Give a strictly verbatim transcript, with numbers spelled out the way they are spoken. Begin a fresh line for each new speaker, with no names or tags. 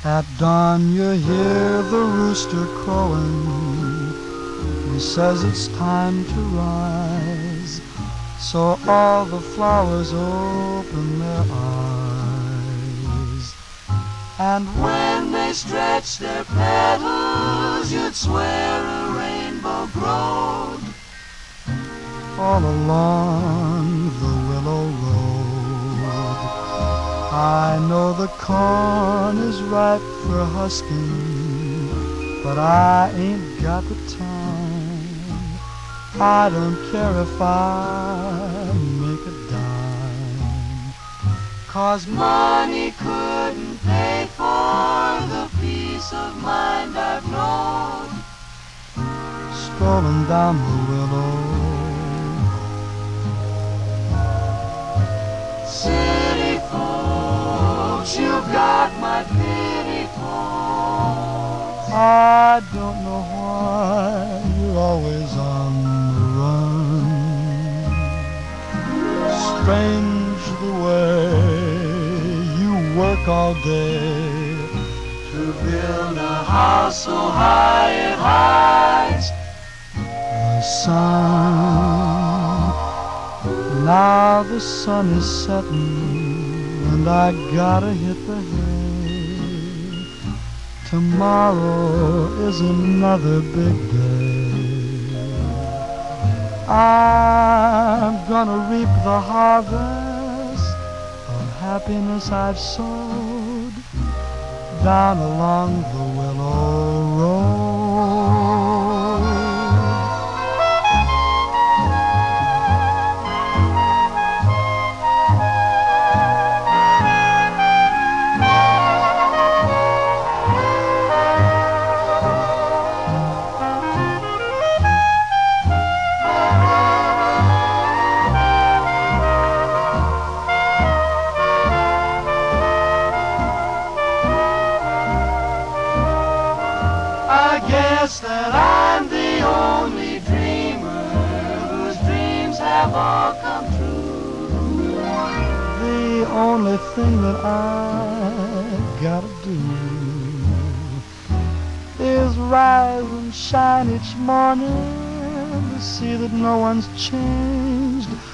At dawn you hear the rooster crowing. He says it's time to rise. So all the flowers open their eyes. And when they stretch their petals, you'd swear a rainbow glowed all along the willow road. I know the corn is ripe for husking, but I ain't got the time. I don't care if I make a dime, 'cause money couldn't pay for the peace of mind I've known strolling down the willow. City folks, you've got my pity folks. I don't know why you're always on the run. Strange the way you work all day to build a house so high it hides the sun. Now the sun is setting and I gotta hit the hay. Tomorrow is another big day. I'm gonna reap the harvest of happiness I've sowed down along the willow road. I guess that I'm the only dreamer whose dreams have all come true. The only thing that I gotta do is rise and shine each morning to see that no one's changed